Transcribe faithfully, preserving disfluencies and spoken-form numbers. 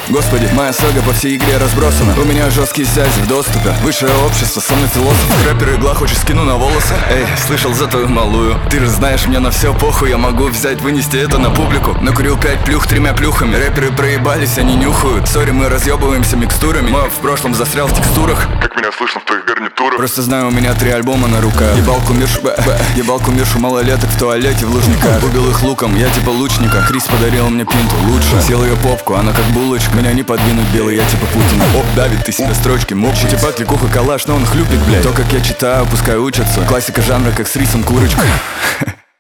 Господи, моя сага по всей игре разбросана. У меня жесткие связи в доступе. Высшее общество, со мной философ. Рэпер игла, хочешь скину на волосы? Эй, слышал за твою малую. Ты же знаешь, мне на все похуй. Я могу взять, вынести это на публику. Накурил пять плюх тремя плюхами. Рэперы проебались, они нюхают. Сори, мы разъебываемся микстурами. Мой в прошлом застрял в текстурах. Как меня слышно в твоих гарнитурах. Просто знаю, у меня три альбома на руках. Ебал кумиршу, б, б, ебал кумиршу малолеток в туалете в Лужниках. Убил их луком, я типа лучника. Крис подарил мне пинту, лучше. Съел ее попку, она как булочка. Меня не подвинуть белый, я типа Путина. Оп, давит, ты себе строчки мопчи. Типа кликуха калаш, но он хлюпик, блядь. То, как я читаю, пускай учатся. Классика жанра, как с рисом курочка.